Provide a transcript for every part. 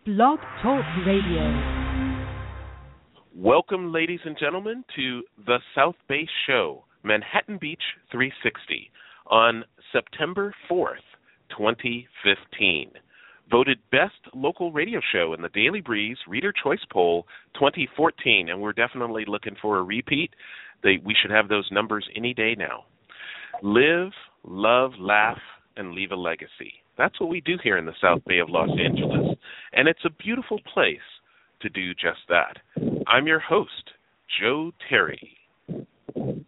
Blog Talk Radio. Welcome, ladies and gentlemen, to the South Bay Show, Manhattan Beach 360, on September 4th, 2015. Voted Best Local Radio Show in the Daily Breeze Reader Choice Poll 2014, and we're definitely looking for a repeat. We should have those numbers any day now. Live, love, laugh, and leave a legacy. That's what we do here in the South Bay of Los Angeles, and it's a beautiful place to do just that. I'm your host, Joe Terry. The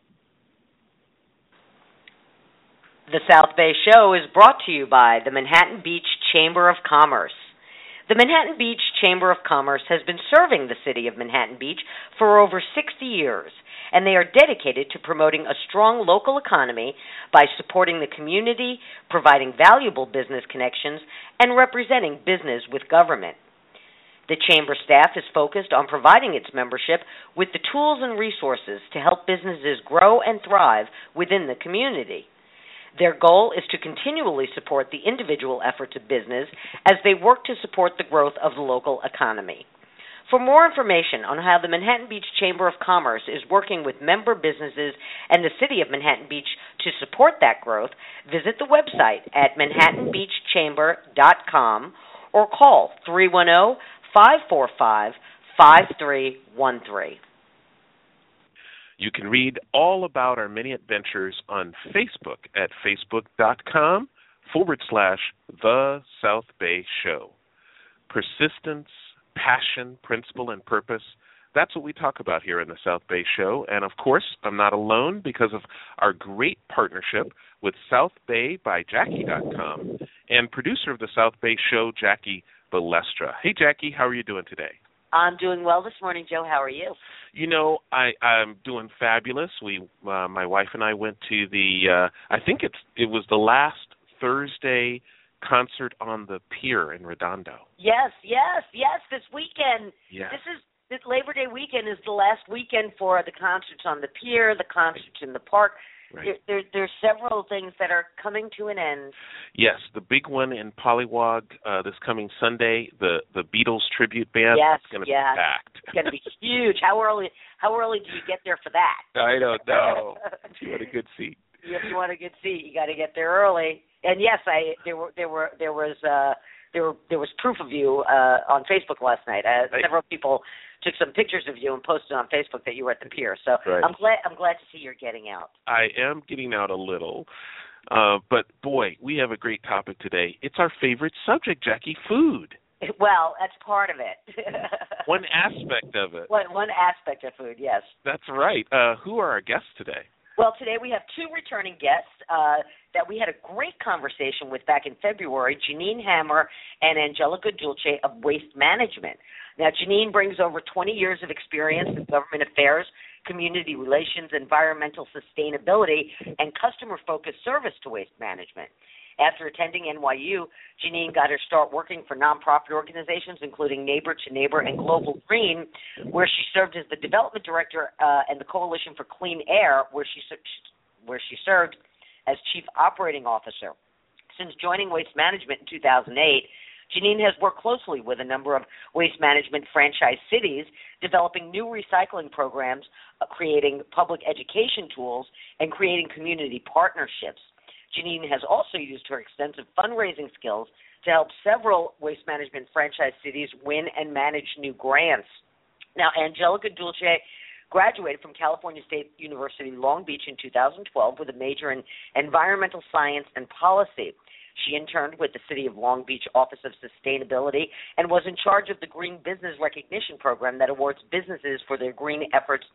South Bay Show is brought to you by the Manhattan Beach Chamber of Commerce. The Manhattan Beach Chamber of Commerce has been serving the city of Manhattan Beach for over 60 years, and they are dedicated to promoting a strong local economy by supporting the community, providing valuable business connections, and representing business with government. The Chamber staff is focused on providing its membership with the tools and resources to help businesses grow and thrive within the community. Their goal is to continually support the individual efforts of business as they work to support the growth of the local economy. For more information on how the Manhattan Beach Chamber of Commerce is working with member businesses and the city of Manhattan Beach to support that growth, visit the website at manhattanbeachchamber.com or call 310-545-5313. You can read all about our many adventures on Facebook at facebook.com/The South Bay Show. Persistence, passion, principle, and purpose. That's what we talk about here in the South Bay Show. And, of course, I'm not alone because of our great partnership with SouthBayByJackie.com and producer of the South Bay Show, Jackie Balestra. Hey, Jackie, how are you doing today? I'm doing well this morning, Joe. How are you? You know, I'm doing fabulous. My wife and I went to the, I think it was the last Thursday concert on the pier in Redondo. Yes, this weekend. Yes. This Labor Day weekend is the last weekend for the concerts on the pier, the concerts in the park. Right. There's several things that are coming to an end. Yes, the big one in Pollywog this coming Sunday, the Beatles tribute band. Yes, it's going to be packed. It's going to be huge. How early do you get there for that? I don't know. If you want a good seat. If you want a good seat, you got to get there early. And yes, there was proof of you on Facebook last night. Several people took some pictures of you and posted on Facebook that you were at the pier. So right. I'm glad to see you're getting out. I am getting out a little, but boy, we have a great topic today. It's our favorite subject, Jackie, food. Well, that's part of it. One aspect of it. One aspect of food, yes. That's right. Who are our guests today? Well, today we have two returning guests that we had a great conversation with back in February, Janine Hammer and Angelica Dulce of Waste Management. Now, Janine brings over 20 years of experience in government affairs, community relations, environmental sustainability, and customer-focused service to waste management. After attending NYU, Janine got her start working for nonprofit organizations, including Neighbor to Neighbor and Global Green, where she served as the development director and the Coalition for Clean Air, where she served as chief operating officer. Since joining Waste Management in 2008, Janine has worked closely with a number of waste management franchise cities, developing new recycling programs, creating public education tools, and creating community partnerships. Janine has also used her extensive fundraising skills to help several waste management franchise cities win and manage new grants. Now, Angelica Dulce graduated from California State University Long Beach in 2012 with a major in environmental science and policy. She interned with the City of Long Beach Office of Sustainability and was in charge of the Green Business Recognition Program that awards businesses for their green efforts.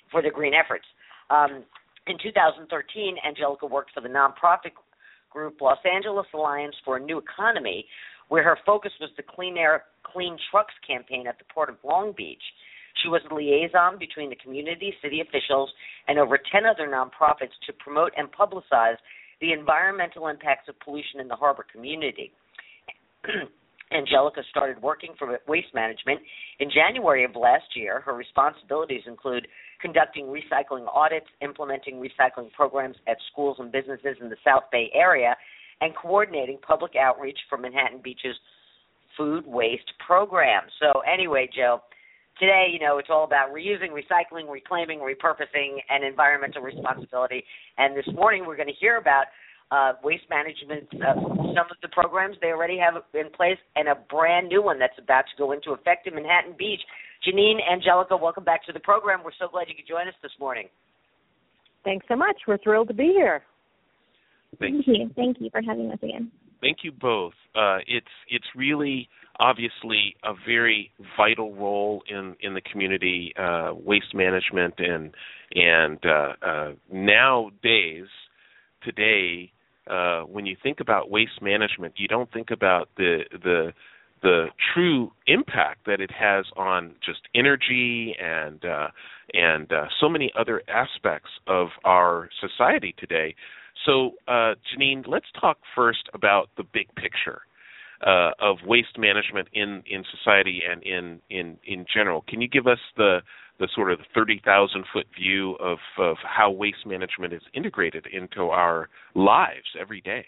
In 2013, Angelica worked for the nonprofit group Los Angeles Alliance for a New Economy, where her focus was the Clean Air, Clean Trucks campaign at the Port of Long Beach. She was the liaison between the community, city officials, and over 10 other nonprofits to promote and publicize the environmental impacts of pollution in the harbor community. Angelica started working for Waste Management in January of last year. Her responsibilities include conducting recycling audits, implementing recycling programs at schools and businesses in the South Bay area, and coordinating public outreach for Manhattan Beach's food waste program. So anyway, Joe, today, it's all about reusing, recycling, reclaiming, repurposing, and environmental responsibility. And this morning we're going to hear about waste management, some of the programs they already have in place, and a brand new one that's about to go into effect in Manhattan Beach. Janine, Angelica, welcome back to the program. We're so glad you could join us this morning. Thanks so much. We're thrilled to be here. Thank you. Thank you for having us again. Thank you both. It's really obviously a very vital role in the community, waste management, and nowadays, today, when you think about waste management, you don't think about the true impact that it has on just energy and so many other aspects of our society today. So, Janine, let's talk first about the big picture of waste management in society and in general. Can you give us the sort of 30,000-foot view of how waste management is integrated into our lives every day?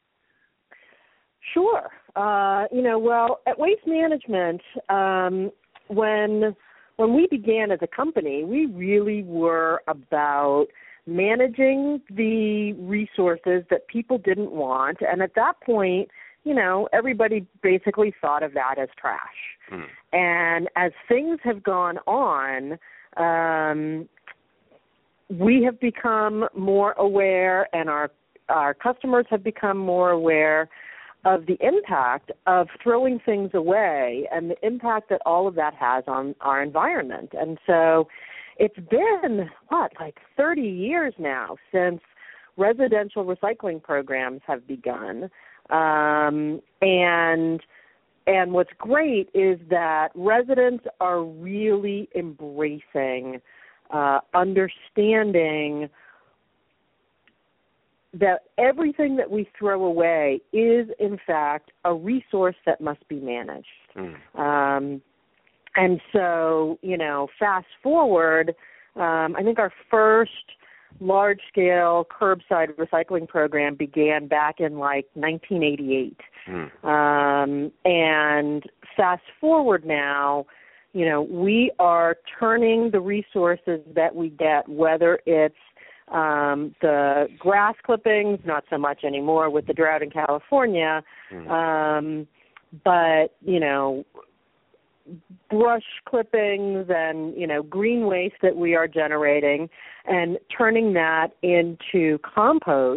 Sure. Well, at Waste Management, when we began as a company, we really were about managing the resources that people didn't want. And at that point, everybody basically thought of that as trash. Mm. And as things have gone on, we have become more aware, and our customers have become more aware of the impact of throwing things away and the impact that all of that has on our environment. And so it's been, 30 years now since residential recycling programs have begun. And what's great is that residents are really embracing understanding that everything that we throw away is, in fact, a resource that must be managed. Mm. And so, fast forward, I think our first large-scale curbside recycling program began back in, 1988. Mm. And fast forward now, we are turning the resources that we get, whether it's the grass clippings, not so much anymore with the drought in California, but, brush clippings and, green waste that we are generating, and turning that into compost,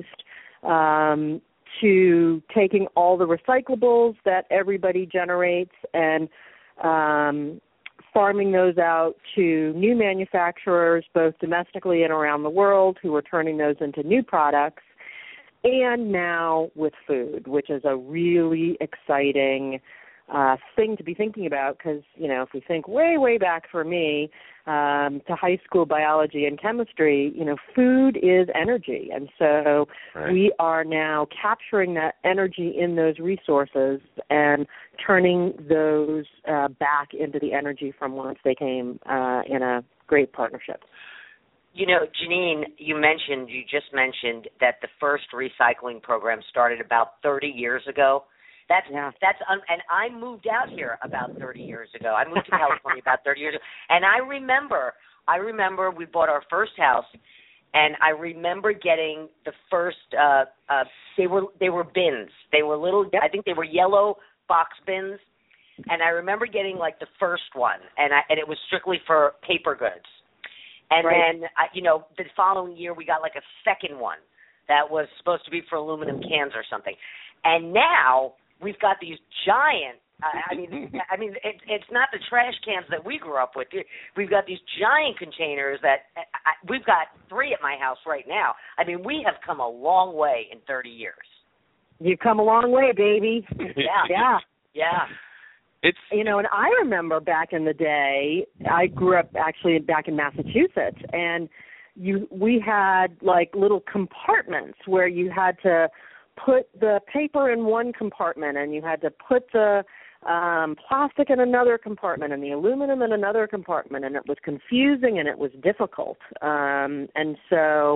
to taking all the recyclables that everybody generates and farming those out to new manufacturers, both domestically and around the world, who are turning those into new products, and now with food, which is a really exciting thing to be thinking about, because, if we think way back for me to high school biology and chemistry, food is energy. And so right. We are now capturing that energy in those resources and turning those back into the energy from whence they came in a great partnership. Janine, you just mentioned that the first recycling program started about 30 years ago. And I moved out here about 30 years ago. I moved to California about 30 years ago. And I remember we bought our first house, and I remember getting the first they were bins. They were little, I think they were yellow box bins. And I remember getting the first one, and it was strictly for paper goods. And right. Then the following year we got a second one that was supposed to be for aluminum cans or something. And now we've got these giant, it's not the trash cans that we grew up with. We've got these giant containers that we've got 3 at my house right now. We have come a long way in 30 years. You've come a long way, baby. Yeah. It's and I remember back in the day, I grew up actually back in Massachusetts, and we had little compartments where you had to put the paper in one compartment, and you had to put the plastic in another compartment and the aluminum in another compartment, and it was confusing and it was difficult. And so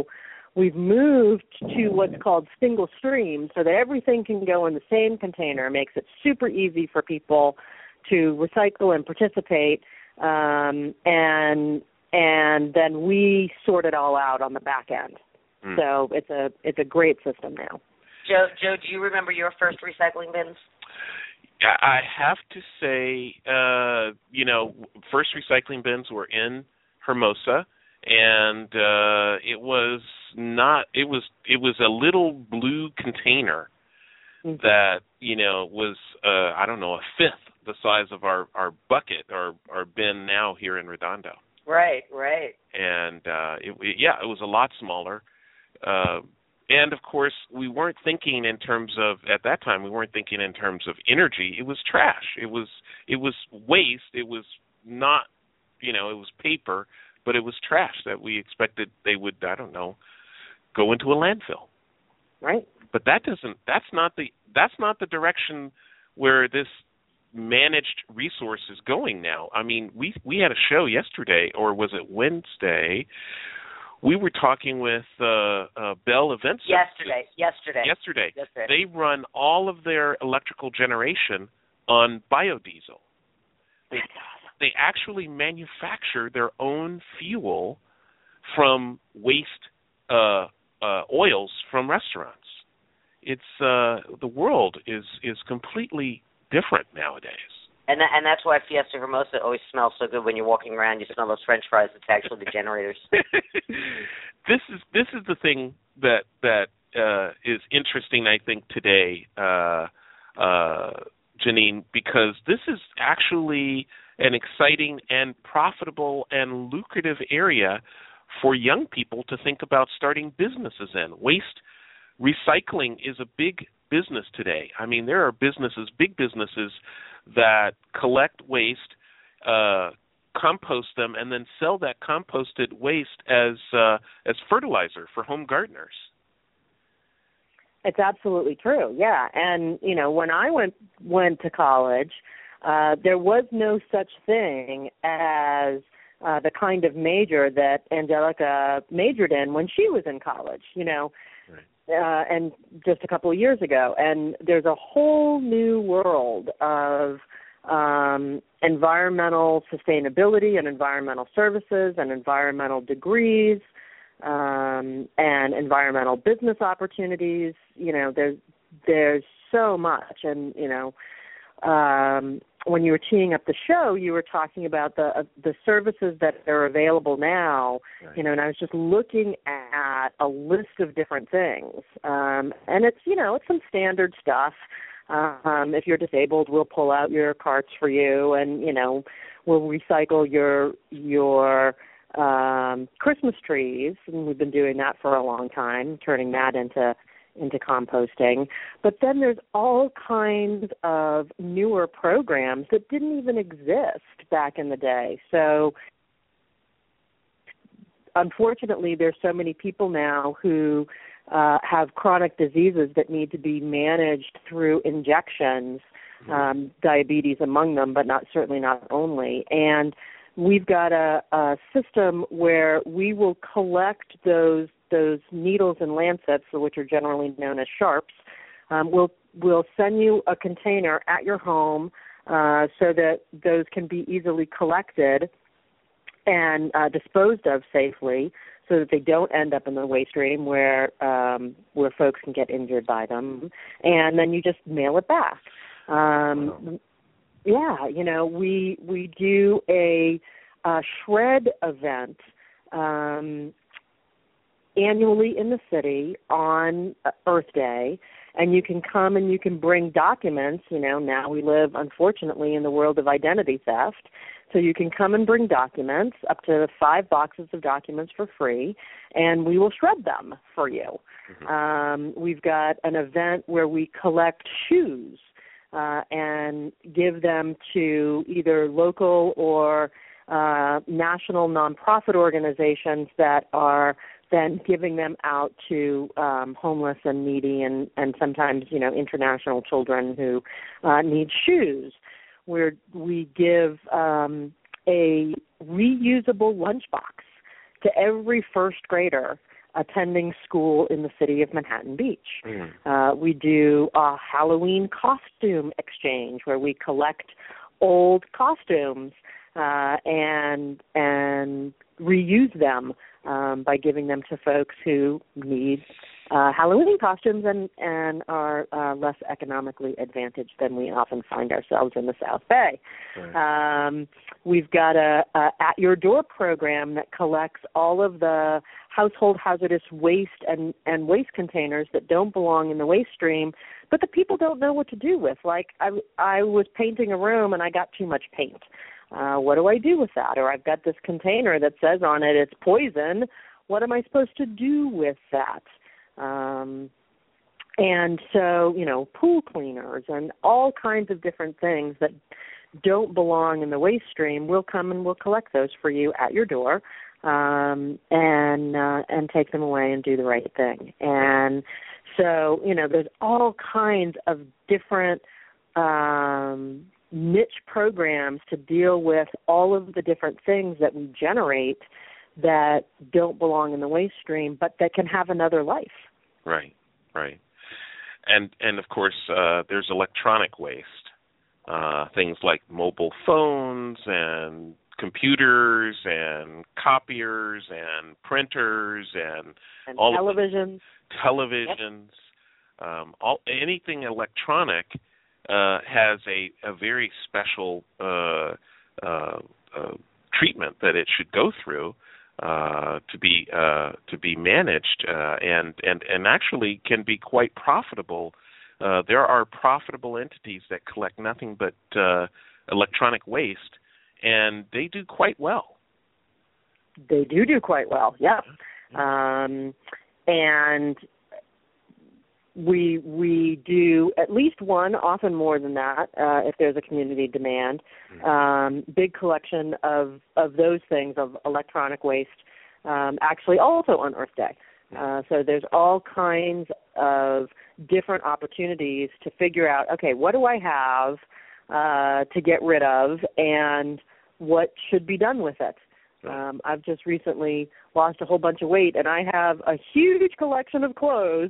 we've moved to what's called single stream, so that everything can go in the same container. It makes it super easy for people to recycle and participate, and then we sort it all out on the back end. So it's a great system now. Joe, do you remember your first recycling bins? I have to say, first recycling bins were in Hermosa, and it was a little blue container that, was, a fifth the size of our bucket or our bin now here in Redondo. Right. And it was a lot smaller. And, of course, we weren't thinking in terms of, at that time, we weren't thinking in terms of energy. It was trash. It was waste. It was not, it was paper, but it was trash that we expected they would, go into a landfill. Right. But that's not the direction where this managed resource is going now. I mean, we had a show yesterday, or was it Wednesday? We were talking with Bell Event Services. Yesterday. They run all of their electrical generation on biodiesel. They actually manufacture their own fuel from waste oils from restaurants. It's the world is completely different nowadays. And that's why Fiesta Hermosa always smells so good when you're walking around. You smell those French fries. It's actually the generators. This is the thing that is interesting, I think, today, Janine, because this is actually an exciting and profitable and lucrative area for young people to think about starting businesses in. Waste recycling is a big business today. I mean, there are big businesses that collect waste, compost them, and then sell that composted waste as fertilizer for home gardeners. It's absolutely true, yeah. And, when I went to college, there was no such thing as the kind of major that Angelica majored in when she was in college, and just a couple of years ago. And there's a whole new world of environmental sustainability and environmental services and environmental degrees and environmental business opportunities. There's so much. And, when you were teeing up the show, you were talking about the services that are available now, right. And I was just looking at a list of different things. And it's, it's some standard stuff. If you're disabled, we'll pull out your carts for you, and, we'll recycle your Christmas trees, and we've been doing that for a long time, turning that into composting. But then there's all kinds of newer programs that didn't even exist back in the day. So unfortunately, there's so many people now who have chronic diseases that need to be managed through injections, diabetes among them, but certainly not only. And we've got a system where we will collect those needles and lancets, which are generally known as sharps. We'll send you a container at your home so that those can be easily collected and disposed of safely, so that they don't end up in the waste stream where folks can get injured by them. And then you just mail it back. Yeah, we do a shred event annually in the city on Earth Day, and you can come and you can bring documents. Now we live, unfortunately, in the world of identity theft, so you can come and bring documents, up to 5 boxes of documents for free, and we will shred them for you. Mm-hmm. We've got an event where we collect shoes and give them to either local or national nonprofit organizations that are then giving them out to homeless and needy and sometimes, international children who need shoes. We give a reusable lunchbox to every first grader attending school in the city of Manhattan Beach. We do a Halloween costume exchange where we collect old costumes and reuse them by giving them to folks who need Halloween costumes and are less economically advantaged than we often find ourselves in the South Bay. Right. We've got a At Your Door program that collects all of the household hazardous waste and waste containers that don't belong in the waste stream, but the people don't know what to do with. Like I was painting a room and I got too much paint. What do I do with that? Or I've got this container that says on it it's poison. What am I supposed to do with that? And so, pool cleaners and all kinds of different things that don't belong in the waste stream, we'll come and we'll collect those for you at your door and take them away and do the right thing. And so, there's all kinds of different niche programs to deal with all of the different things that we generate that don't belong in the waste stream, but that can have another life. Right. And of course, there's electronic waste, things like mobile phones and computers and copiers and printers and all televisions. Anything electronic has a very special treatment that it should go through to be managed and actually can be quite profitable. There are profitable entities that collect nothing but electronic waste, and they do quite well. They do quite well, yeah. And we do at least one, often more than that, if there's a community demand. Big collection of those things, of electronic waste, actually also on Earth Day. So there's all kinds of different opportunities to figure out, okay, what do I have to get rid of and what should be done with it? I've just recently lost a whole bunch of weight, and I have a huge collection of clothes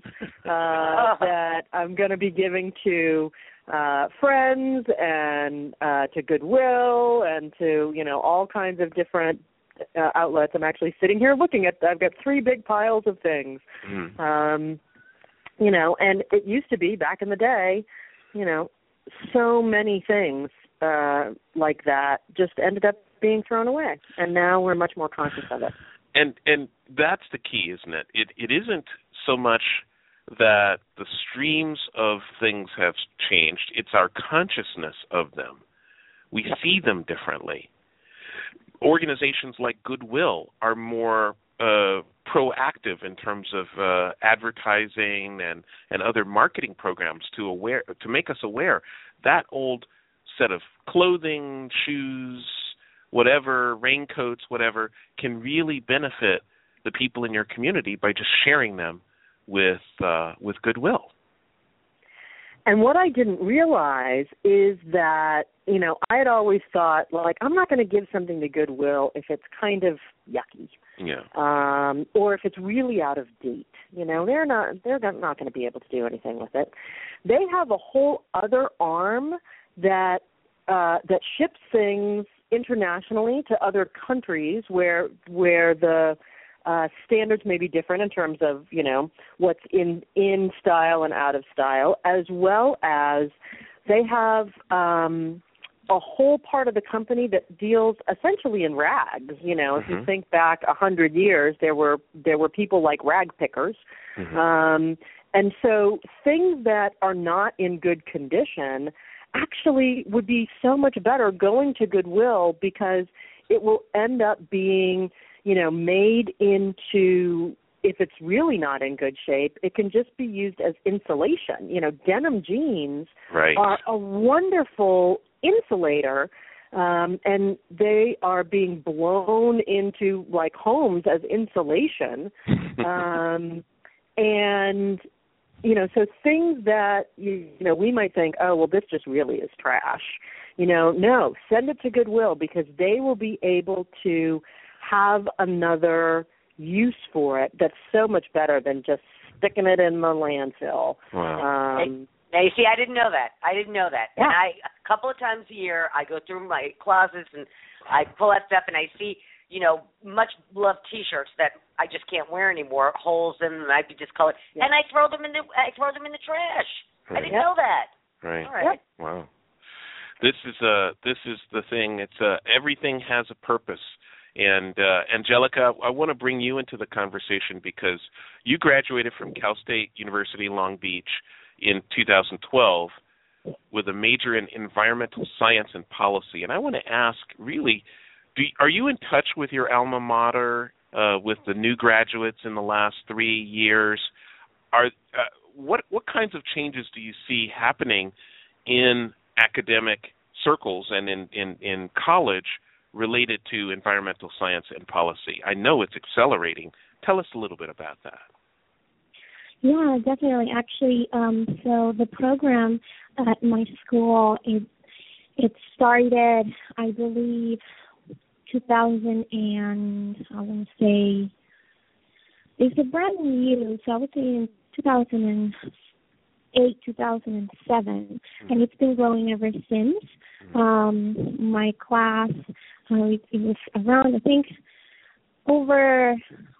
that I'm going to be giving to friends and to Goodwill and to, all kinds of different outlets. I'm actually sitting here looking at, I've got 3 big piles of things, and it used to be back in the day, so many things like that just ended up being thrown away, and now we're much more conscious of it. And that's the key, isn't it? It isn't so much that the streams of things have changed, it's our consciousness of them. We see them differently. Organizations like Goodwill are more proactive in terms of advertising and other marketing programs to make us aware that old set of clothing, shoes, whatever, raincoats, whatever, can really benefit the people in your community by just sharing them with Goodwill. And what I didn't realize is that, I had always thought, I'm not going to give something to Goodwill if it's kind of yucky. Yeah. Or if it's really out of date. They're not going to be able to do anything with it. They have a whole other arm that ships things internationally to other countries where the standards may be different in terms of, what's in style and out of style, as well as they have a whole part of the company that deals essentially in rags. If you think back 100 years, there were people like rag pickers. And so things that are not in good condition actually would be so much better going to Goodwill, because it will end up being, made into, if it's really not in good shape, it can just be used as insulation. Denim jeans are a wonderful insulator, and they are being blown into homes as insulation. And so things that, we might think, oh, well, this just really is trash. No, send it to Goodwill, because they will be able to have another use for it that's so much better than just sticking it in the landfill. Wow. Now, you see, I didn't know that. Yeah. And a couple of times a year, I go through my closets and I pull that stuff and I see, much loved T-shirts that I just can't wear anymore, holes in them, might be discolored, and I throw them in the trash. Right. I didn't know that. Right. All right. Yep. Wow. This is the thing. It's everything has a purpose. And Angelica, I want to bring you into the conversation because you graduated from Cal State University Long Beach in 2012 with a major in environmental science and policy. And I want to ask, really, are you in touch with your alma mater, with the new graduates in the last 3 years? What kinds of changes do you see happening in academic circles and in college related to environmental science and policy? I know it's accelerating. Tell us a little bit about that. Yeah, definitely. Actually, so the program at my school, it started, I believe, 2000 and I want to say, it's a brand new, so I would say in 2008, 2007, and it's been growing ever since. My class, it was around, I think, over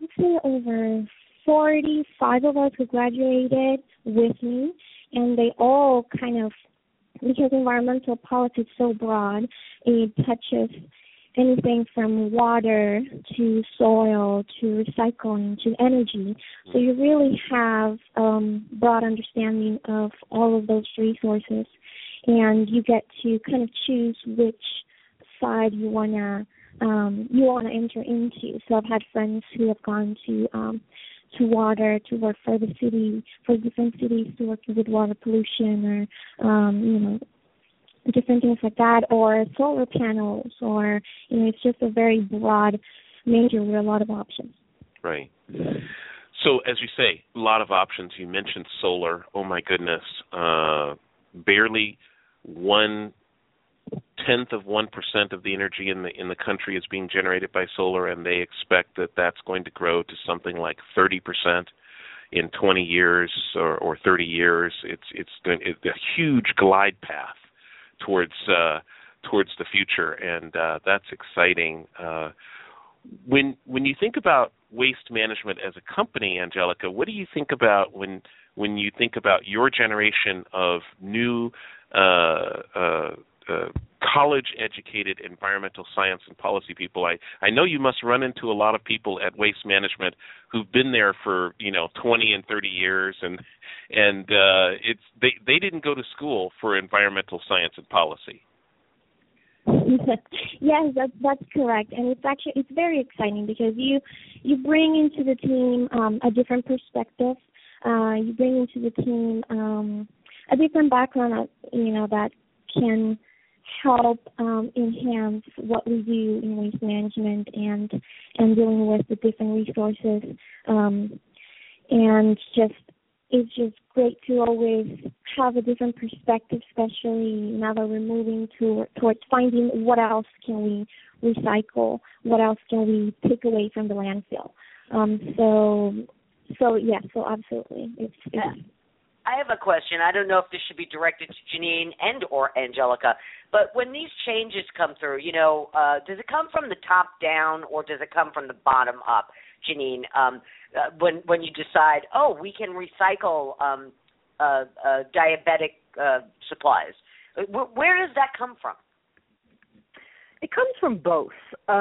45 of us who graduated with me, and they all kind of, because environmental policy is so broad, it touches anything from water to soil to recycling to energy. So you really have broad understanding of all of those resources, and you get to kind of choose which side you wanna enter into. So I've had friends who have gone to water to work for the city, for different cities to work with water pollution or different things like that, or solar panels, or it's just a very broad major with a lot of options. Right. So as you say, a lot of options. You mentioned solar. Oh my goodness, barely 1/10 of 1% of the energy in the country is being generated by solar, and they expect that that's going to grow to something like 30% in 20 years or 30 years. It's a huge glide path towards the future, and that's exciting. When you think about waste management as a company, Angelica, what do you think about when you think about your generation of new college-educated environmental science and policy people? I know you must run into a lot of people at Waste Management who've been there for 20 and 30 years, and they didn't go to school for environmental science and policy. Yes, that's correct, and it's very exciting because you bring into the team a different perspective. You bring into the team a different background, that can help enhance what we do in waste management and dealing with the different resources. And it's just great to always have a different perspective, especially now that we're moving towards finding what else can we recycle, what else can we take away from the landfill. So absolutely. I have a question. I don't know if this should be directed to Janine and or Angelica, but when these changes come through, does it come from the top down or does it come from the bottom up, Janine? When you decide, we can recycle diabetic supplies, where does that come from? It comes from both,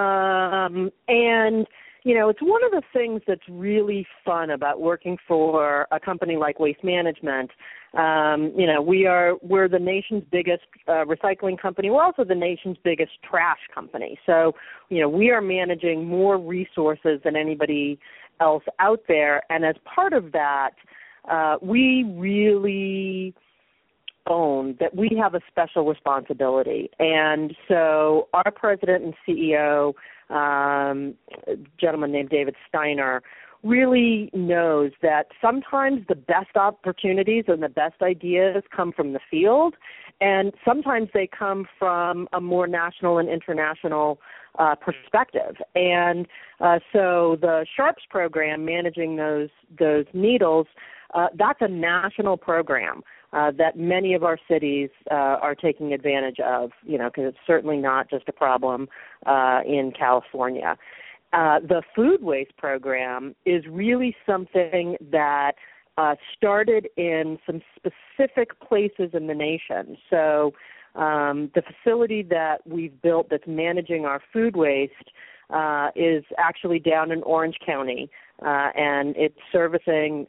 and it's one of the things that's really fun about working for a company like Waste Management. We're the nation's biggest recycling company. We're also the nation's biggest trash company. So, we are managing more resources than anybody else out there. And as part of that, we really own that we have a special responsibility. And so our president and CEO, a gentleman named David Steiner, really knows that sometimes the best opportunities and the best ideas come from the field, And sometimes they come from a more national and international perspective. And so the SHARPS program, managing those needles, that's a national program that many of our cities are taking advantage of, because it's certainly not just a problem in California. The food waste program is really something that started in some specific places in the nation. So the facility that we've built that's managing our food waste is actually down in Orange County, and it's servicing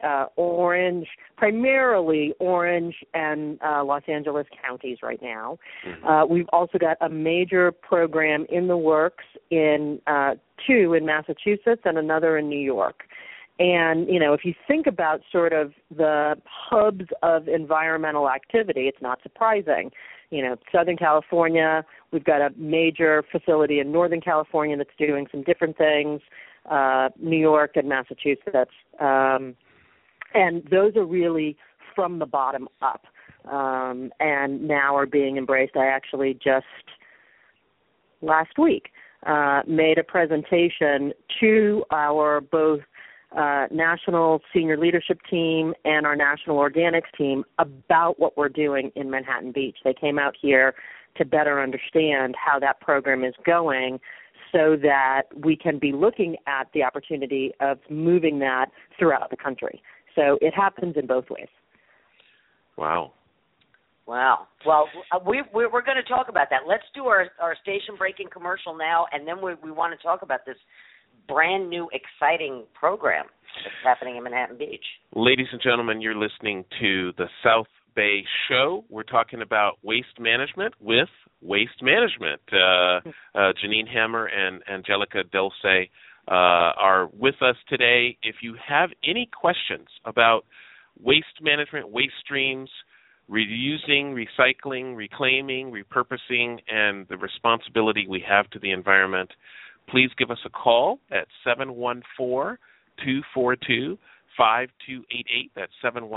primarily Orange and Los Angeles counties right now. Mm-hmm. We've also got a major program in the works two in Massachusetts and another in New York. And, if you think about sort of the hubs of environmental activity, it's not surprising. Southern California, we've got a major facility in Northern California that's doing some different things, New York and Massachusetts. And those are really from the bottom up and now are being embraced. I actually just last week made a presentation to our both national senior leadership team and our national organics team about what we're doing in Manhattan Beach. They came out here to better understand how that program is going so that we can be looking at the opportunity of moving that throughout the country. So it happens in both ways. Wow. Well, we're going to talk about that. Let's do our station breaking commercial now, and then we want to talk about this brand new, exciting program that's happening in Manhattan Beach. Ladies and gentlemen, you're listening to the South Bay Show. We're talking about waste management with Waste Management. Janine Hammer and Angelica Dulce are with us today. If you have any questions about waste management, waste streams, reusing, recycling, reclaiming, repurposing, and the responsibility we have to the environment, please give us a call at 714-242-5288. That's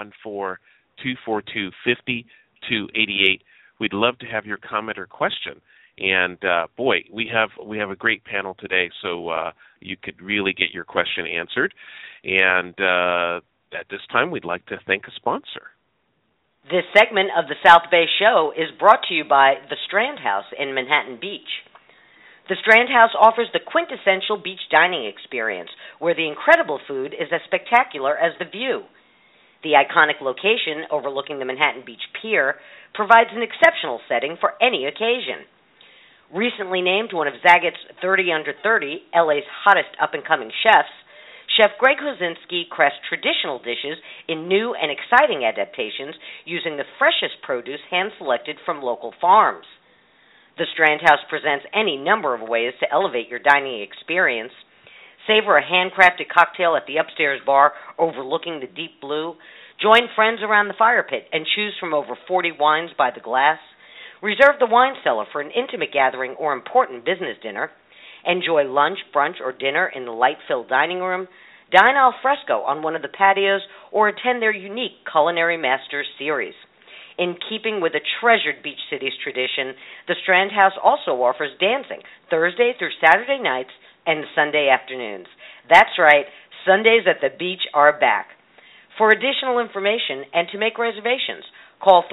714-242-5288. We'd love to have your comment or question. And, we have a great panel today, so you could really get your question answered. And at this time, we'd like to thank a sponsor. This segment of the South Bay Show is brought to you by the Strand House in Manhattan Beach. The Strand House offers the quintessential beach dining experience, where the incredible food is as spectacular as the view. The iconic location overlooking the Manhattan Beach Pier provides an exceptional setting for any occasion. Recently named one of Zagat's 30 Under 30, LA's hottest up-and-coming chefs, Chef Greg Hozinski crafts traditional dishes in new and exciting adaptations using the freshest produce hand-selected from local farms. The Strand House presents any number of ways to elevate your dining experience. Savor a handcrafted cocktail at the upstairs bar overlooking the deep blue. Join friends around the fire pit and choose from over 40 wines by the glass. Reserve the wine cellar for an intimate gathering or important business dinner. Enjoy lunch, brunch, or dinner in the light-filled dining room. Dine al fresco on one of the patios or attend their unique Culinary Masters series. In keeping with a treasured Beach Cities tradition, the Strand House also offers dancing Thursday through Saturday nights and Sunday afternoons. That's right, Sundays at the beach are back. For additional information and to make reservations, call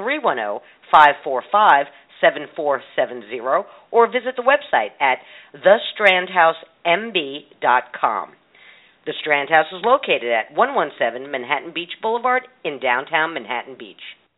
310-545-7470 or visit the website at thestrandhousemb.com. The Strand House is located at 117 Manhattan Beach Boulevard in downtown Manhattan Beach.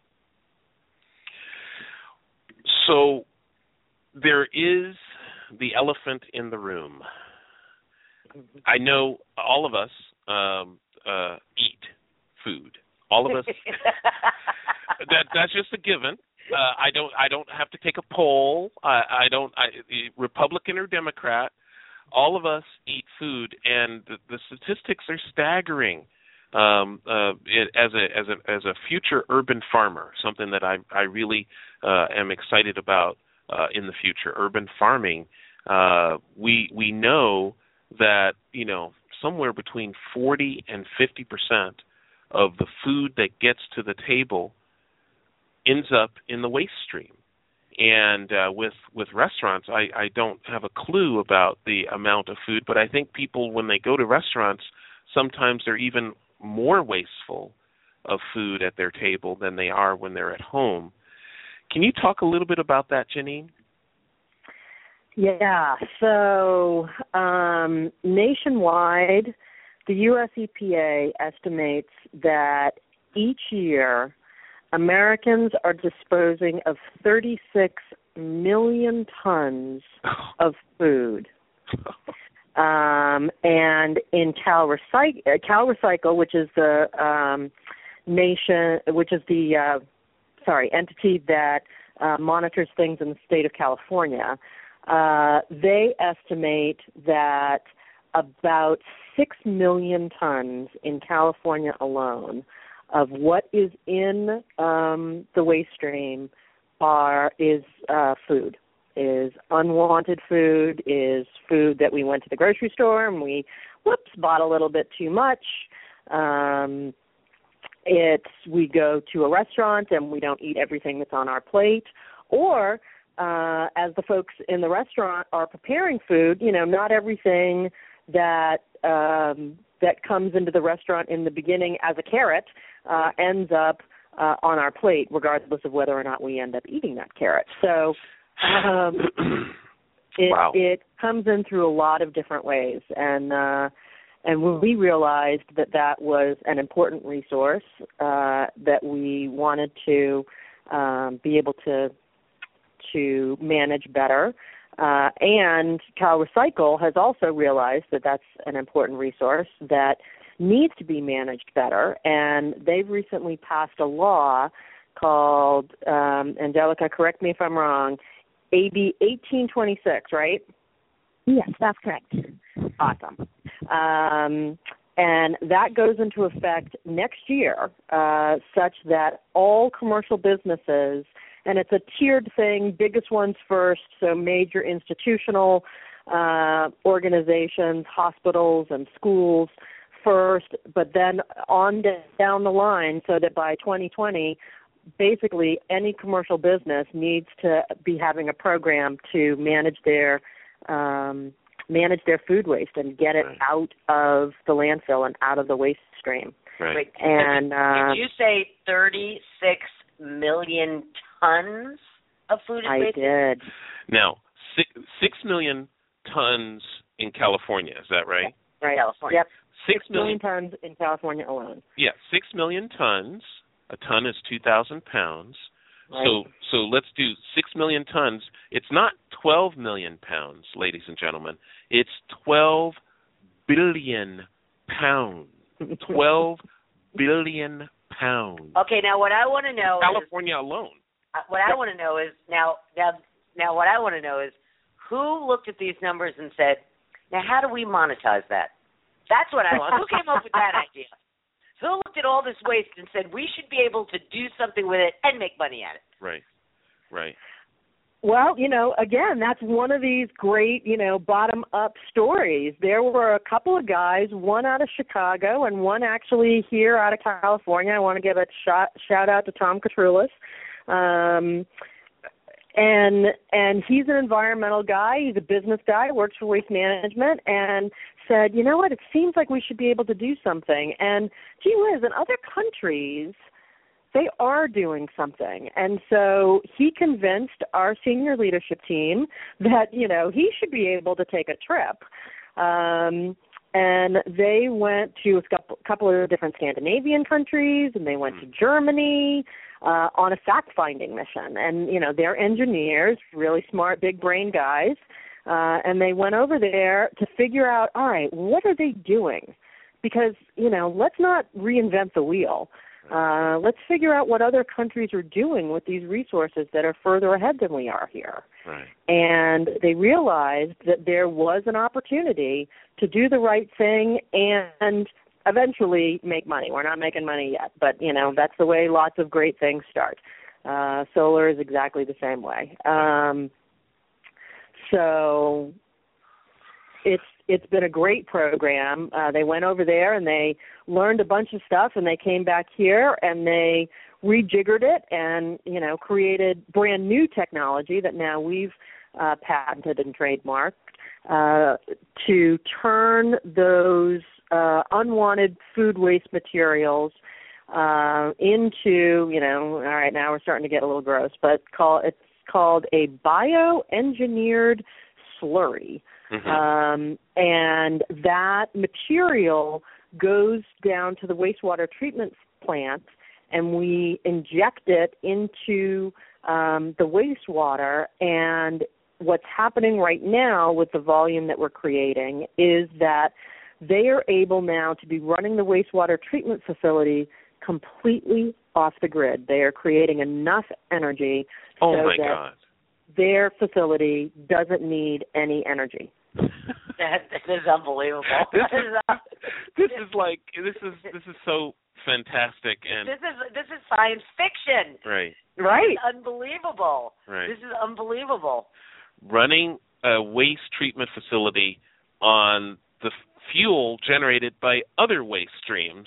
So there is the elephant in the room. I know all of us eat food. All of us. That's just a given. I don't have to take a poll. Republican or Democrat, all of us eat food, and the statistics are staggering. As a future urban farmer, something that I really am excited about in the future, urban farming, we know that somewhere between 40 and 50% of the food that gets to the table ends up in the waste stream. And with restaurants, I don't have a clue about the amount of food, but I think people, when they go to restaurants, sometimes they're even more wasteful of food at their table than they are when they're at home. Can you talk a little bit about that, Janine? Yeah, so nationwide, the U.S. EPA estimates that each year Americans are disposing of 36 million tons of food. And in CalRecycle, which is the entity that monitors things in the state of California, they estimate that about 6 million tons in California alone of what is in the waste stream is food, is unwanted food, is food that we went to the grocery store and we, bought a little bit too much. We go to a restaurant and we don't eat everything that's on our plate, or as the folks in the restaurant are preparing food, not everything that comes into the restaurant in the beginning as a carrot ends up on our plate, regardless of whether or not we end up eating that carrot. So it comes in through a lot of different ways, and when we realized that was an important resource that we wanted to be able to manage better. And CalRecycle has also realized that that's an important resource that needs to be managed better. And they've recently passed a law called, Angelica, correct me if I'm wrong, AB 1826, right? Yes, that's correct. Awesome. And that goes into effect next year, such that all commercial businesses, and it's a tiered thing, biggest ones first, so major institutional organizations, hospitals and schools first, but then on down the line, so that by 2020, basically any commercial business needs to be having a program to manage their food waste and get it out of the landfill and out of the waste stream. Right. And did you say 36 million tons of food is wasted? I did. Now, 6 million tons in California, is that right? Right. California. Yep. 6 million tons in California alone. Yeah, 6 million tons. A ton is 2,000 pounds. Right. So let's do 6 million tons. It's not 12 million pounds, ladies and gentlemen. It's 12 billion pounds. 12 billion pounds. Okay, now what I want to know California alone. What I want to know is what I want to know is who looked at these numbers and said, now how do we monetize that? That's what I want. Who came up with that idea? Who looked at all this waste and said we should be able to do something with it and make money at it? Right. Well, again, that's one of these great, bottom-up stories. There were a couple of guys, one out of Chicago and one actually here out of California. I want to give a shout out to Tom Katroulis. And he's an environmental guy. He's a business guy, works for Waste Management, and said, you know what, it seems like we should be able to do something. And gee whiz, in other countries, they are doing something. And so he convinced our senior leadership team that, he should be able to take a trip. And they went to a couple of different Scandinavian countries, and they went to Germany on a fact-finding mission. And, they're engineers, really smart, big-brain guys, and they went over there to figure out, all right, what are they doing? Because, let's not reinvent the wheel. Let's figure out what other countries are doing with these resources that are further ahead than we are here. Right. And they realized that there was an opportunity to do the right thing and eventually make money. We're not making money yet, but, that's the way lots of great things start. Solar is exactly the same way. So it's been a great program. They went over there and they learned a bunch of stuff, and they came back here and they rejiggered it and, created brand new technology that now we've patented and trademarked to turn those unwanted food waste materials into, all right, now we're starting to get a little gross, but it's called a bioengineered slurry. Mm-hmm. And that material goes down to the wastewater treatment plant, and we inject it into the wastewater. And what's happening right now with the volume that we're creating is that they are able now to be running the wastewater treatment facility completely off the grid. They are creating enough energy so that their facility doesn't need any energy. That is unbelievable. This is so fantastic, and this is science fiction. Right. This is unbelievable. Right. This is unbelievable. Running a waste treatment facility on the fuel generated by other waste streams.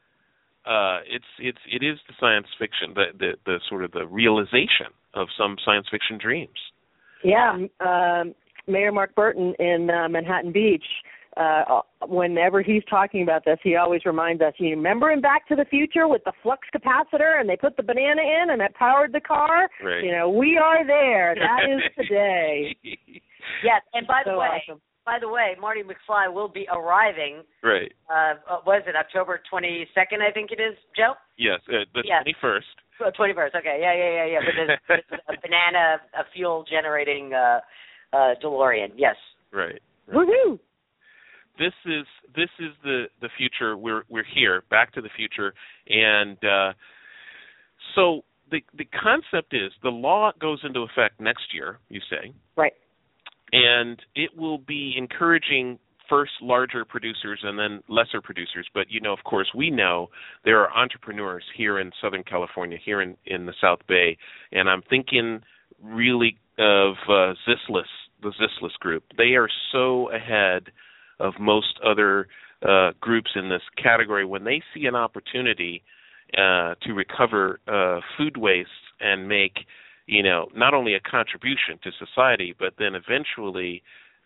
It is the science fiction, the sort of the realization of some science fiction dreams. Yeah, Mayor Mark Burton in Manhattan Beach, whenever he's talking about this, he always reminds us, you remember in Back to the Future with the flux capacitor and they put the banana in and it powered the car? Right. We are there. That is today. Yes, and by the way, awesome. By the way, Marty McFly will be arriving. Right. Was it October 22nd, I think it is, Joe? Yes, the 21st. 21st, okay. Yeah. But this a banana, a fuel-generating DeLorean, yes. Right. Woohoo! This is the future. We're here, Back to the Future. And so the concept is the law goes into effect next year, you say. Right. And it will be encouraging first larger producers and then lesser producers. But, of course, we know there are entrepreneurs here in Southern California, here in the South Bay. And I'm thinking really of the Zislis Group. They are so ahead of most other groups in this category. When they see an opportunity to recover food waste and make not only a contribution to society, but then eventually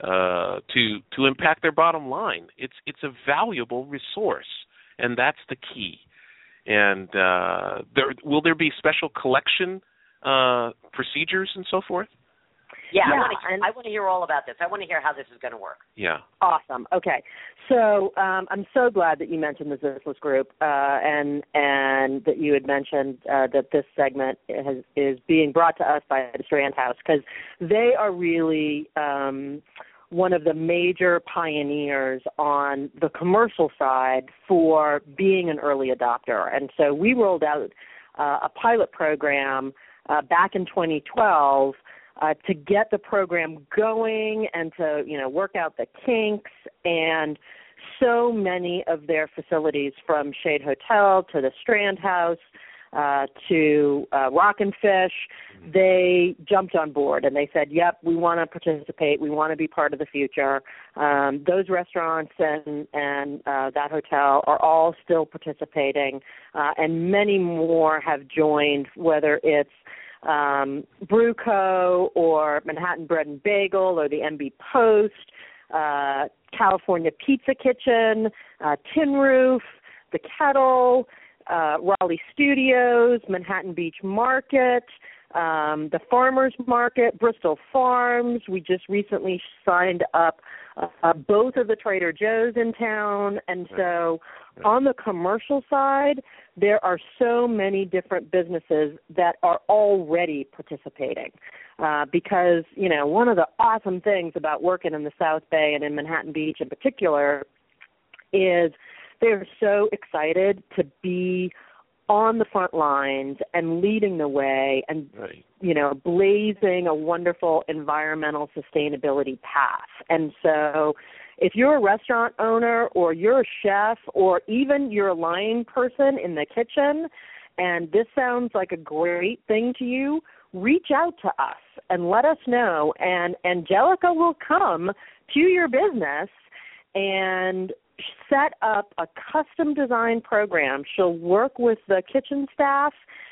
to impact their bottom line. It's a valuable resource, and that's the key. And will there be special collection procedures and so forth? Yeah, I want to hear all about this. I want to hear how this is going to work. Yeah. Awesome. Okay. So I'm so glad that you mentioned the Zislis Group and that you had mentioned that this segment is being brought to us by the Strand House, because they are really one of the major pioneers on the commercial side for being an early adopter. And so we rolled out a pilot program back in 2012 to get the program going and to, work out the kinks. And so many of their facilities, from Shade Hotel to the Strand House to Rock and Fish, they jumped on board and they said, yep, we want to participate. We want to be part of the future. Those restaurants and that hotel are all still participating, and many more have joined, whether it's Brewco or Manhattan Bread and Bagel or the MB Post, California Pizza Kitchen, Tin Roof, The Kettle, Raleigh Studios, Manhattan Beach Market, the Farmers Market, Bristol Farms. We just recently signed up both of the Trader Joe's in town. And so on the commercial side, there are so many different businesses that are already participating because, one of the awesome things about working in the South Bay and in Manhattan Beach in particular is they're so excited to be on the front lines and leading the way and, blazing a wonderful environmental sustainability path. And so if you're a restaurant owner or you're a chef or even you're a line person in the kitchen and this sounds like a great thing to you, reach out to us and let us know. And Angelica will come to your business and set up a custom design program. She'll work with the kitchen staff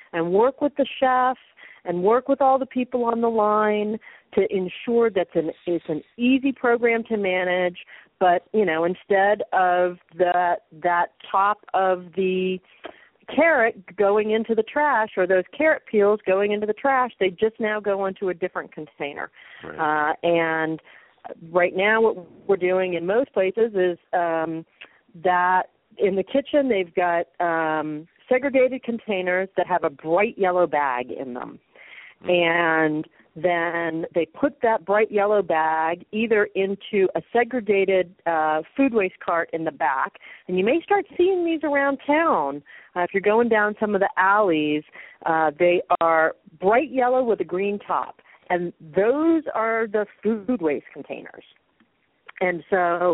and work with the chef and work with all the people on the line to ensure that it's an easy program to manage. But, instead of that top of the carrot going into the trash, or those carrot peels going into the trash, they just now go into a different container. Right. And right now what we're doing in most places is that in the kitchen they've got segregated containers that have a bright yellow bag in them. And then they put that bright yellow bag either into a segregated food waste cart in the back, and you may start seeing these around town. If you're going down some of the alleys, they are bright yellow with a green top, and those are the food waste containers. And so,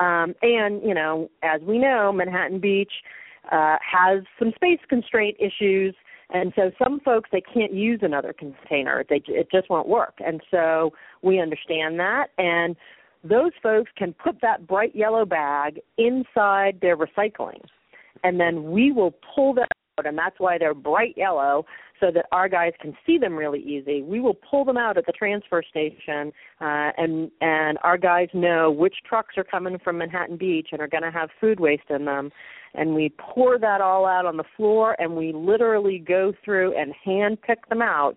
as we know, Manhattan Beach has some space constraint issues. And so some folks, they can't use another container. It just won't work. And so we understand that. And those folks can put that bright yellow bag inside their recycling. And then we will pull them out, and that's why they're bright yellow, so that our guys can see them really easy. We will pull them out at the transfer station, and our guys know which trucks are coming from Manhattan Beach and are going to have food waste in them. And we pour that all out on the floor, and we literally go through and hand pick them out,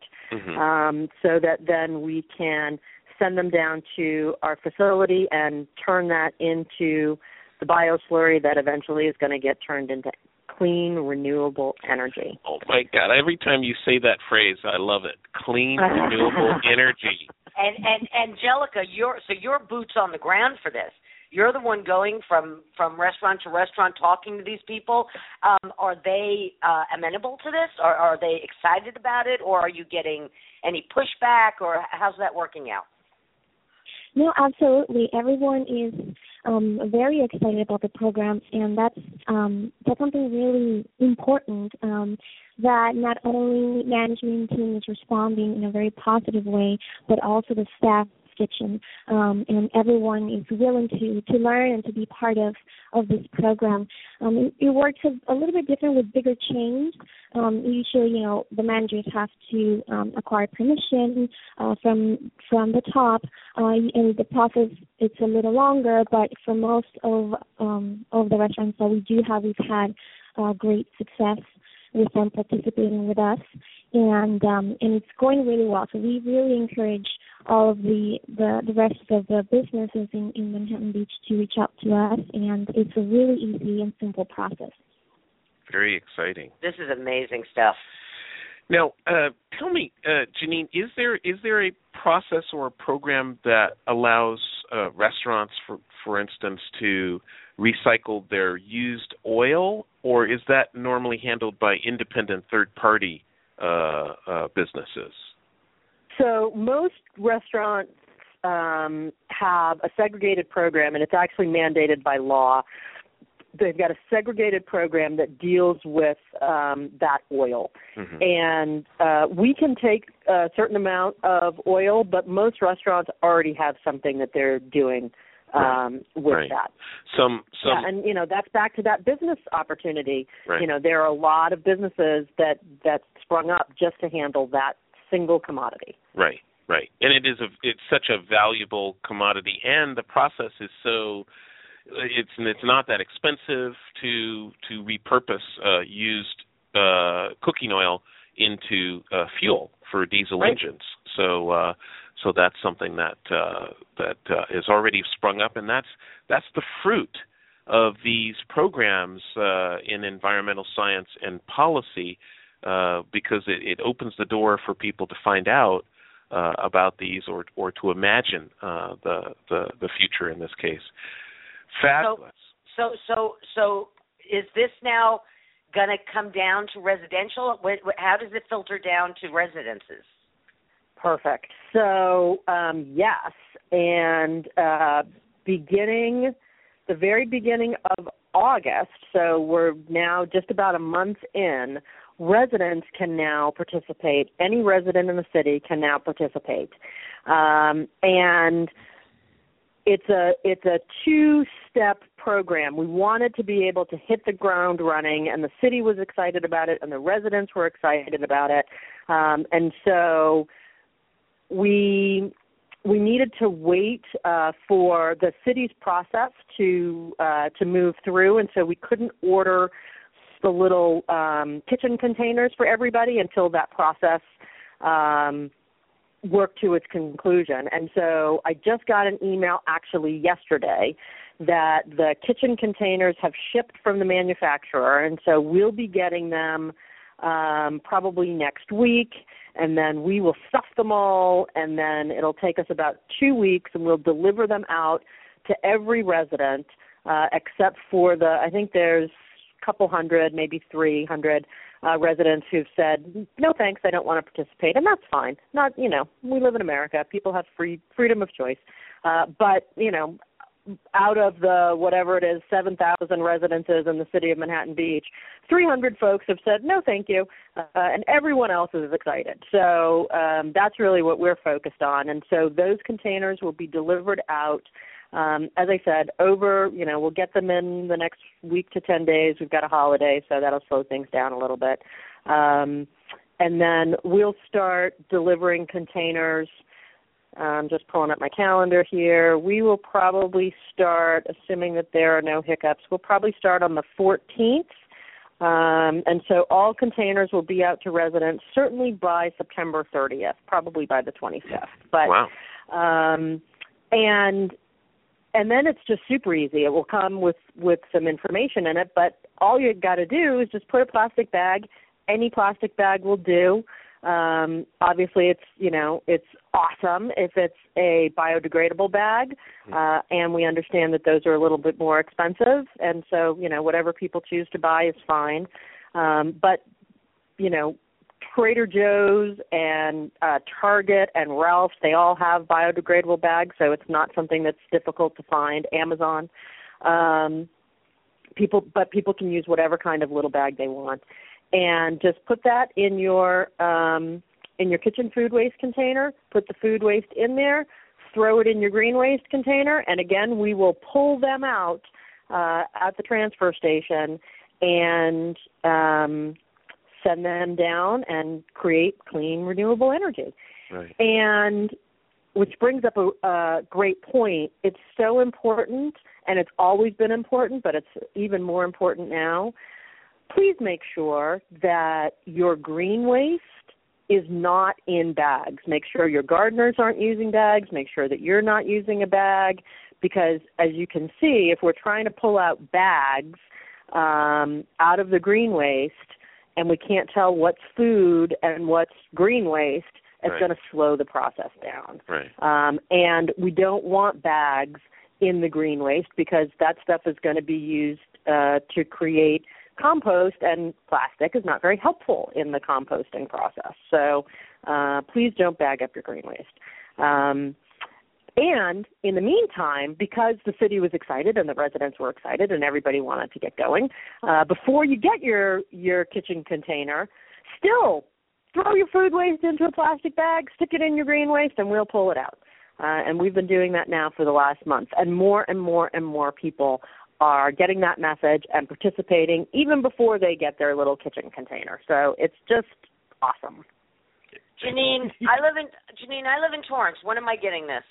so that then we can send them down to our facility and turn that into the bioslurry that eventually is going to get turned into clean, renewable energy. Oh, my God. Every time you say that phrase, I love it. Clean, renewable energy. And Angelica, you're boots on the ground for this. You're the one going from restaurant to restaurant talking to these people. Are they amenable to this? Or are they excited about it? Or are you getting any pushback? Or how's that working out? No, absolutely. Everyone is very excited about the program, and that's something really important, that not only management team is responding in a very positive way, but also the staff kitchen, and everyone is willing to learn and to be part of this program. It works a little bit different with bigger chains. Usually, the managers have to acquire permission from the top, and the process it's a little longer. But for most of the restaurants that we do have, we've had great success with them participating with us, and it's going really well. So we really encourage all of the rest of the businesses in Manhattan Beach to reach out to us, and it's a really easy and simple process. Very exciting. This is amazing stuff. Now, tell me, Janine, is there a process or a program that allows restaurants, for instance, to recycle their used oil, or is that normally handled by independent third-party businesses? So most restaurants have a segregated program, and it's actually mandated by law. They've got a segregated program that deals with that oil. And we can take a certain amount of oil, but most restaurants already have something that they're doing with that. Some yeah, and that's back to that business opportunity. Right. There are a lot of businesses that sprung up just to handle that single commodity. Right. And it's such a valuable commodity, and the process is so it's not that expensive to repurpose used cooking oil into fuel for diesel engines. So that's something that is already sprung up, and that's the fruit of these programs in environmental science and policy, because it opens the door for people to find out about these or to imagine the future in this case. Fabulous. So is this now going to come down to residential? How does it filter down to residences? Perfect. So, yes, and the very beginning of August, so we're now just about a month in, residents can now participate. Any resident in the city can now participate. And it's a two-step program. We wanted to be able to hit the ground running, and the city was excited about it, and the residents were excited about it, and so we needed to wait for the city's process to move through, and so we couldn't order the little kitchen containers for everybody until that process work to its conclusion. And so I just got an email actually yesterday that the kitchen containers have shipped from the manufacturer, and so we'll be getting them probably next week, and then we will stuff them all, and then it'll take us about 2 weeks, and we'll deliver them out to every resident except for I think there's a couple hundred, maybe 300 residents who've said, no thanks, I don't want to participate, and that's fine. Not, we live in America. People have freedom of choice. But, out of the, whatever it is, 7,000 residences in the city of Manhattan Beach, 300 folks have said, no thank you, and everyone else is excited. So that's really what we're focused on. And so those containers will be delivered out, as I said, we'll get them in the next week to 10 days. We've got a holiday, so that'll slow things down a little bit. And then we'll start delivering containers. I'm just pulling up my calendar here. We will probably start, assuming that there are no hiccups, we'll probably start on the 14th. And so all containers will be out to residents certainly by September 30th, probably by the 25th. But, wow. And then it's just super easy. It will come with some information in it, but all you got to do is just put a plastic bag. Any plastic bag will do. Obviously, it's awesome if it's a biodegradable bag, and we understand that those are a little bit more expensive, and so, whatever people choose to buy is fine. But, Trader Joe's and Target and Ralph's, they all have biodegradable bags, so it's not something that's difficult to find. Amazon, people can use whatever kind of little bag they want, and just put that in your kitchen food waste container. Put the food waste in there, throw it in your green waste container, and again, we will pull them out at the transfer station and send them down and create clean, renewable energy. Right. And which brings up a great point. It's so important, and it's always been important, but it's even more important now. Please make sure that your green waste is not in bags. Make sure your gardeners aren't using bags. Make sure that you're not using a bag, because as you can see, if we're trying to pull out bags out of the green waste, and we can't tell what's food and what's green waste, it's going to slow the process down. Right. And we don't want bags in the green waste, because that stuff is going to be used to create compost, and plastic is not very helpful in the composting process. So please don't bag up your green waste. And in the meantime, because the city was excited and the residents were excited and everybody wanted to get going, before you get your kitchen container, still throw your food waste into a plastic bag, stick it in your green waste, and we'll pull it out. And we've been doing that now for the last month. And more people are getting that message and participating even before they get their little kitchen container. So it's just awesome. Janine, I live in Torrance. When am I getting this?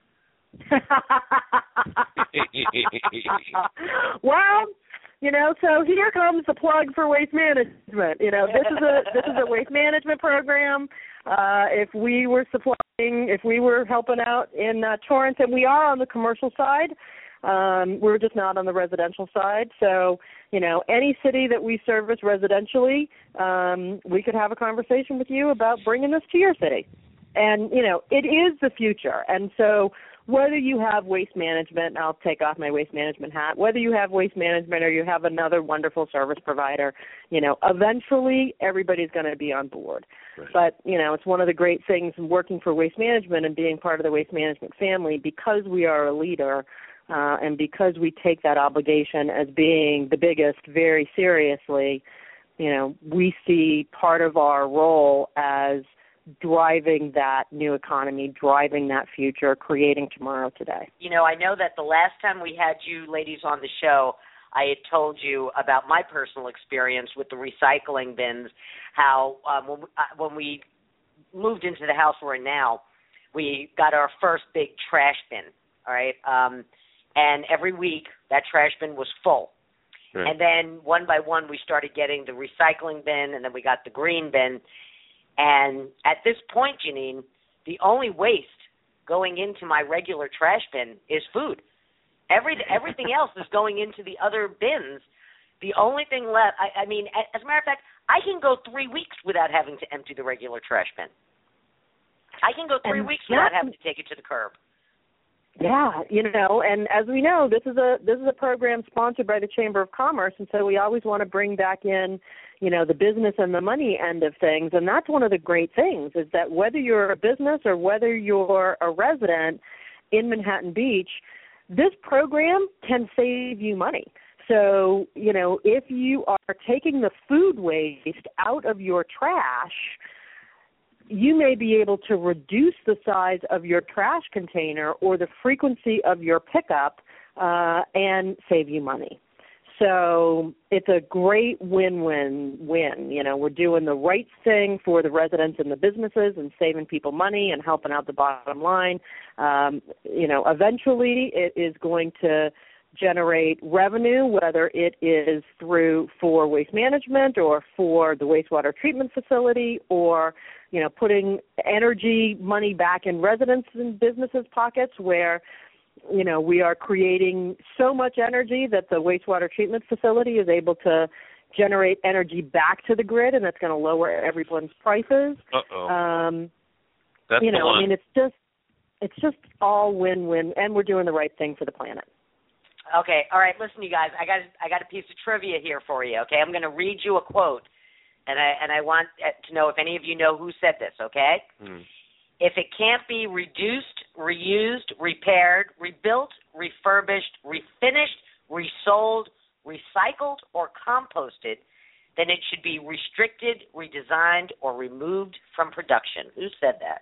Well, so here comes the plug for waste management. This is a waste management program. If we were helping out in Torrance, and we are on the commercial side, we're just not on the residential side. So, any city that we service residentially, we could have a conversation with you about bringing this to your city. And, it is the future. And so whether you have waste management, and I'll take off my waste management hat, whether you have waste management or you have another wonderful service provider, eventually everybody's going to be on board. Right. But, it's one of the great things working for waste management and being part of the waste management family, because we are a leader and because we take that obligation as being the biggest very seriously. We see part of our role as driving that new economy, driving that future, creating tomorrow today. You know, I know that the last time we had you ladies on the show, I had told you about my personal experience with the recycling bins, how when we moved into the house we're in now, we got our first big trash bin, all right? And every week that trash bin was full. Right. And then one by one we started getting the recycling bin, and then we got the green bin. And at this point, Janine, the only waste going into my regular trash bin is food. Everything else is going into the other bins. The only thing left, I mean, as a matter of fact, I can go 3 weeks without having to empty the regular trash bin. I can go 3 weeks without having to take it to the curb. Yeah, you know, and as we know, this is a program sponsored by the Chamber of Commerce, and so we always want to bring back in, you know, the business and the money end of things, and that's one of the great things is that whether you're a business or whether you're a resident in Manhattan Beach, this program can save you money. So, you know, if you are taking the food waste out of your trash, you may be able to reduce the size of your trash container or the frequency of your pickup and save you money. So it's a great win-win-win. You know, we're doing the right thing for the residents and the businesses and saving people money and helping out the bottom line. You know, eventually it is going to generate revenue, whether it is for waste management or for the wastewater treatment facility or, you know, putting energy money back in residents' and businesses' pockets where, you know, we are creating so much energy that the wastewater treatment facility is able to generate energy back to the grid, and that's going to lower everyone's prices. That's you know, I mean, it's just all win-win, and we're doing the right thing for the planet. Okay, all right. Listen, you guys, I got a piece of trivia here for you. Okay, I'm going to read you a quote, and I want to know if any of you know who said this. Okay. If it can't be reduced, reused, repaired, rebuilt, refurbished, refinished, resold, recycled, or composted, then it should be restricted, redesigned, or removed from production. Who said that?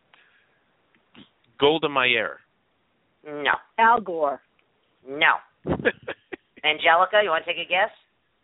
Golda Meir. No. Al Gore. No. Angelica, you want to take a guess?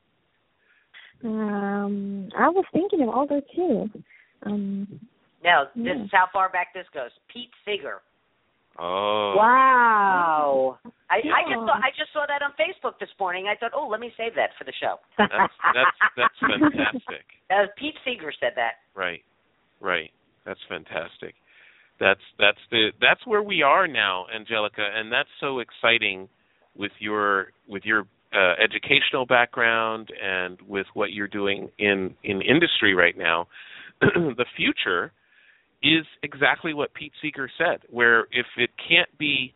I was thinking of Aldo too. No, this is how far back this goes. Pete Seeger. Oh. Wow. I just saw that on Facebook this morning. I thought, let me save that for the show. That's fantastic. Pete Seeger said that. Right. That's fantastic. That's where we are now, Angelica, and that's so exciting with your educational background and with what you're doing in industry right now. The future is exactly what Pete Seeger said, where if it can't be,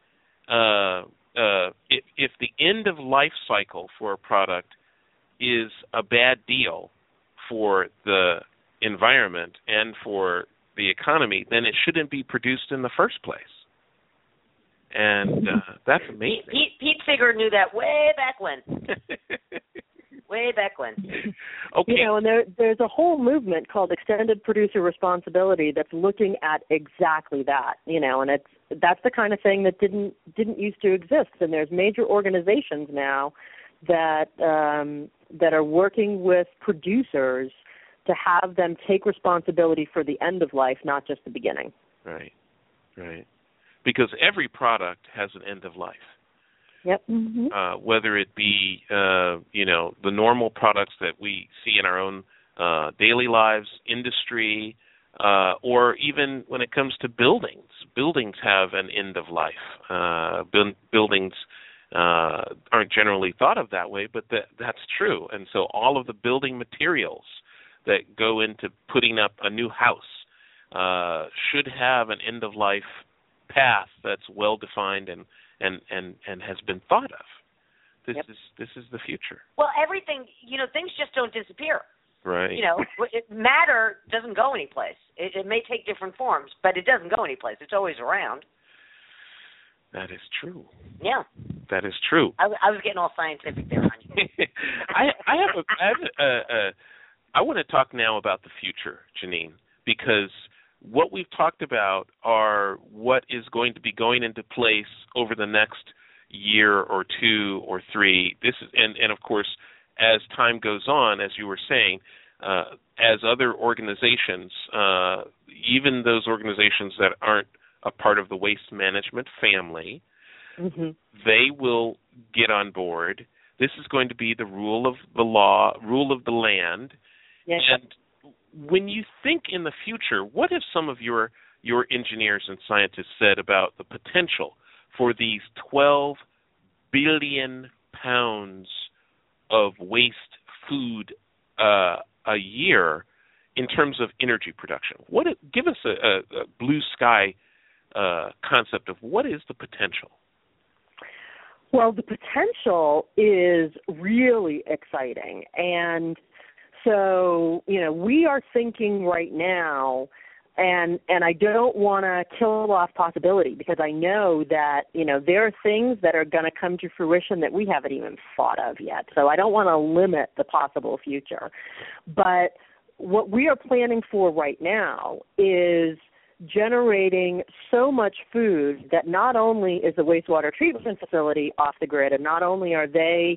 if the end of life cycle for a product is a bad deal for the environment and for the economy, then it shouldn't be produced in the first place. And that's amazing. Pete Seeger knew that way back when. Way back when. Okay. You know, and there's a whole movement called Extended Producer Responsibility that's looking at exactly that. You know, and that's the kind of thing that didn't used to exist. And there's major organizations now that are working with producers to have them take responsibility for the end of life, not just the beginning. Right. Because every product has an end of life. Yep. Whether it be, the normal products that we see in our own daily lives, industry, or even when it comes to buildings. Buildings have an end of life. Buildings aren't generally thought of that way, but that's true. And so all of the building materials that go into putting up a new house should have an end of life path that's well defined and has been thought of. This is the future. Well, everything, things just don't disappear. Right. Matter doesn't go anyplace. It may take different forms, but it doesn't go anyplace. It's always around. That is true. Yeah. That is true. I was getting all scientific there on you. I want to talk now about the future, Janine, because what we've talked about are what is going to be going into place over the next year or 2 or 3. This is, and of course, as time goes on, as you were saying, as other organizations, even those organizations that aren't a part of the waste management family, they will get on board. This is going to be the rule of the law, rule of the land. Yes. And when you think in the future, what have some of your engineers and scientists said about the potential for these 12 billion pounds of waste food a year in terms of energy production? Give us a blue sky concept of what is the potential. Well, the potential is really exciting. And so, we are thinking right now, and I don't want to kill off possibility, because I know that, there are things that are going to come to fruition that we haven't even thought of yet. So I don't want to limit the possible future. But what we are planning for right now is generating so much food that not only is the wastewater treatment facility off the grid, and not only are they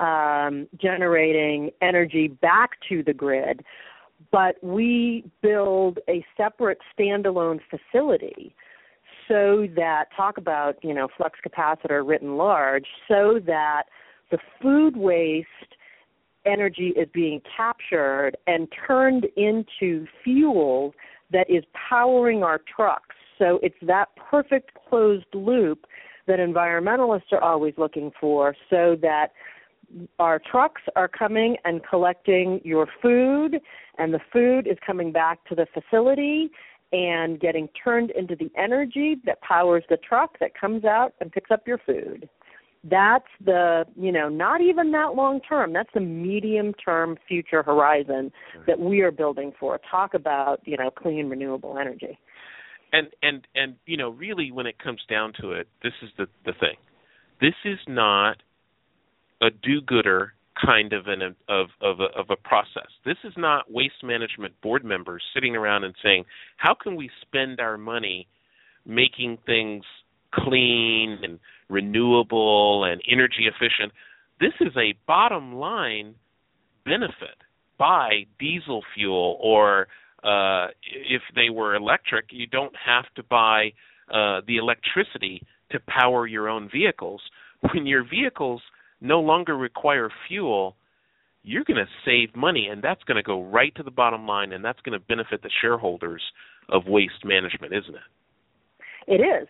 generating energy back to the grid, but we build a separate standalone facility so that, talk about, flux capacitor written large, so that the food waste energy is being captured and turned into fuel that is powering our trucks. So it's that perfect closed loop that environmentalists are always looking for, so that our trucks are coming and collecting your food, and the food is coming back to the facility and getting turned into the energy that powers the truck that comes out and picks up your food. That's the, not even that long term. That's the medium term future horizon that we are building for. Talk about, clean, renewable energy. And really when it comes down to it, this is the thing. This is not a do-gooder kind of a process. This is not waste management board members sitting around and saying, how can we spend our money making things clean and renewable and energy efficient? This is a bottom line benefit. Buy diesel fuel, or if they were electric, you don't have to buy the electricity to power your own vehicles. When your vehicles no longer require fuel, you're going to save money, and that's going to go right to the bottom line, and that's going to benefit the shareholders of waste management, isn't it? It is.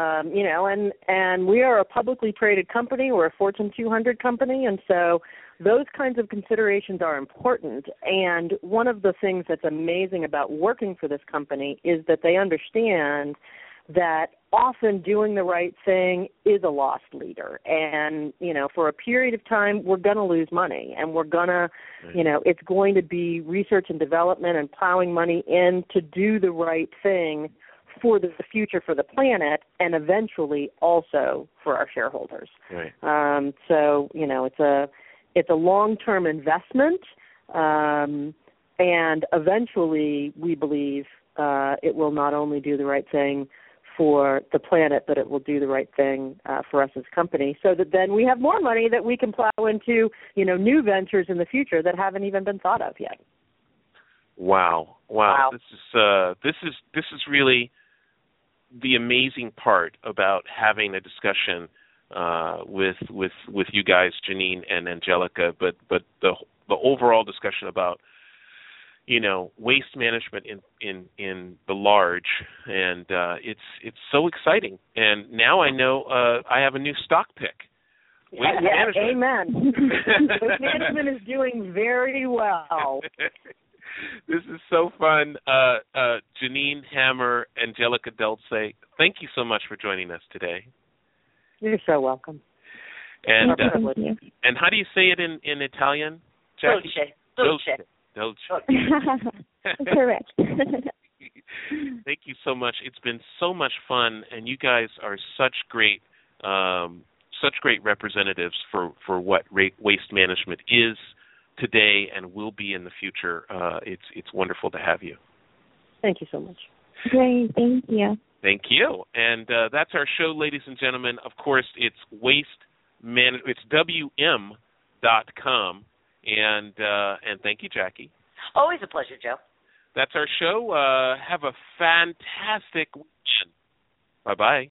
And we are a publicly traded company. We're a Fortune 200 company, and so those kinds of considerations are important. And one of the things that's amazing about working for this company is that they understand that often doing the right thing is a lost leader. And, for a period of time, we're going to lose money, and we're going to, it's going to be research and development and plowing money in to do the right thing for the future, for the planet, and eventually also for our shareholders. Right. So, it's a long-term investment, and eventually we believe it will not only do the right thing for the planet, but it will do the right thing for us as a company, so that then we have more money that we can plow into, new ventures in the future that haven't even been thought of yet. Wow. This is really the amazing part about having a discussion with you guys, Janine and Angelica, but the overall discussion about waste management in the large, and it's so exciting. And now I know I have a new stock pick. Waste management. Amen. Waste management is doing very well. This is so fun. Janine Hammer, Angelica Delce, thank you so much for joining us today. You're so welcome. And how do you say it in Italian, Jackie? Dolce. Correct. Thank you so much. It's been so much fun, and you guys are such great representatives for what waste management is today and will be in the future. It's wonderful to have you. Thank you so much. Great, thank you. Thank you. And that's our show, ladies and gentlemen. Of course, it's it's WM.com. And thank you, Jackie. Always a pleasure, Joe. That's our show. Have a fantastic weekend. Bye-bye.